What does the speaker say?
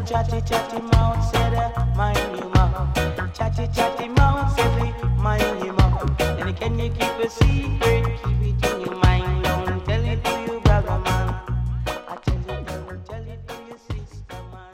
chatty chatty mouth said, mind your mouth. Chatty chatty mouth said, mind your mouth. And can you keep a secret? Keep it in your mind. Don't tell it to your brother man. I tell you, don't tell it to your sister man.